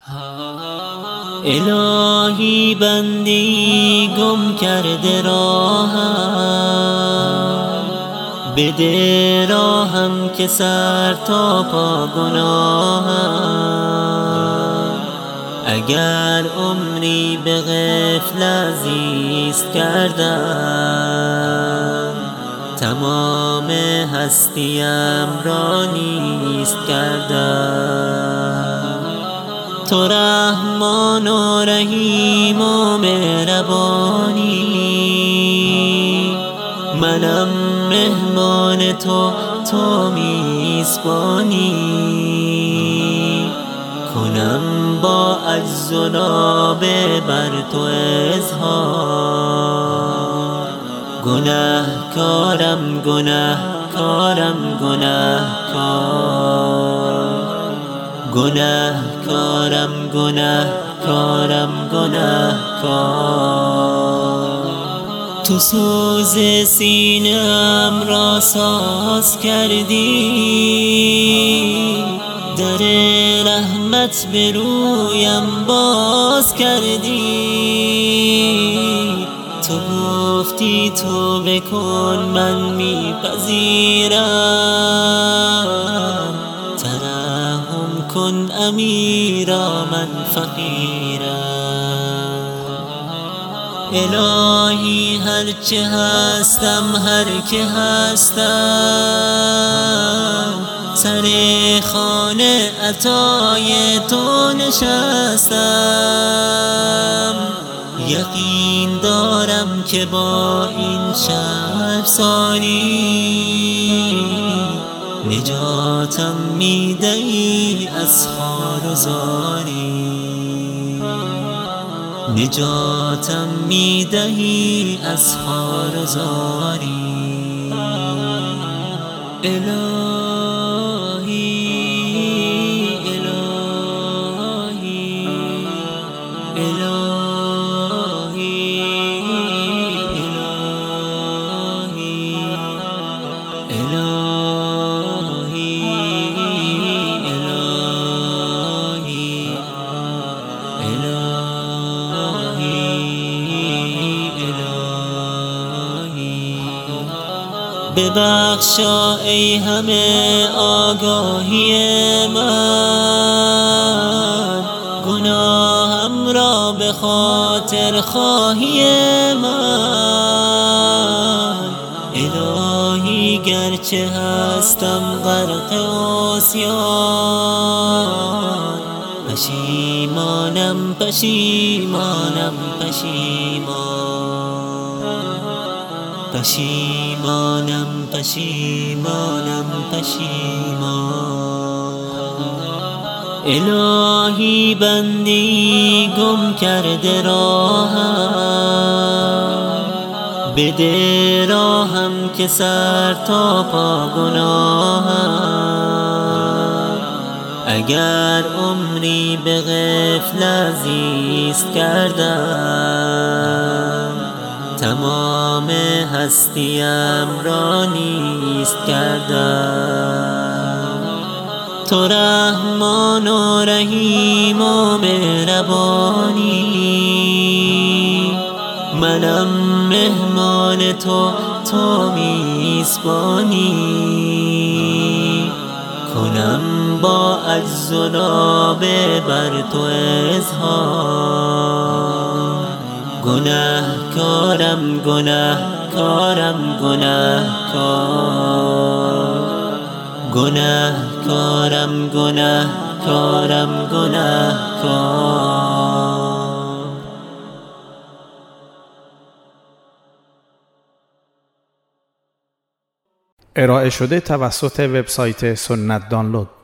الهی بندی گم کرده راهم، بده راهم که سر تا پا گناهم. اگر عمری به غفلت زیست کردم، تمام هستیم را نیست کردم. تو رحمان و رحیم و مهربانی، منم مهمان تو، تو میزبانی. کنم با عجز و نابه بر تو اظهار، گنهکارم گنهکارم گنهکار، گنهکارم گنهکارم گنهکار. تو سوز سینه‌ام را ساز کردی، در رحمت به رویم باز کردی. تو گفتی تو بکن من میپذیرم، ترحم کن امیرا من فقیرم. الهی هرچه هستم هر که هستم، سر خانه عطای تو نشستم. یقین دارم که با این شرمساری، نجاتم میدهی از خوار و زاری، نجاتم میدهی از خوار و زاری. الهی الهی الهی الهی ببخشا ای همه آگاهی من، گناهم را به خاطر خواهی من. الهی گرچه هستم غرق عصیان، پشیمانم پشیمانم پشیمان، پشیمانم پشیمانم پشیمان. الهی بندی گم کرده راهم، بده راهم که سر تا پا گناهم. اگر عمری به غفلت زیست کردم، تمام هستیم را نیست کردم. تو رحمان و رحیم و مهربانی، منم مهمان تو، تو میزبانی. کنم با عجز و نابه بر تو اظهار، گنهکارم گنهکارم گنهکار، گنهکارم گنهکارم گنهکار. ارائه شده توسط وبسایت سنت دانلود.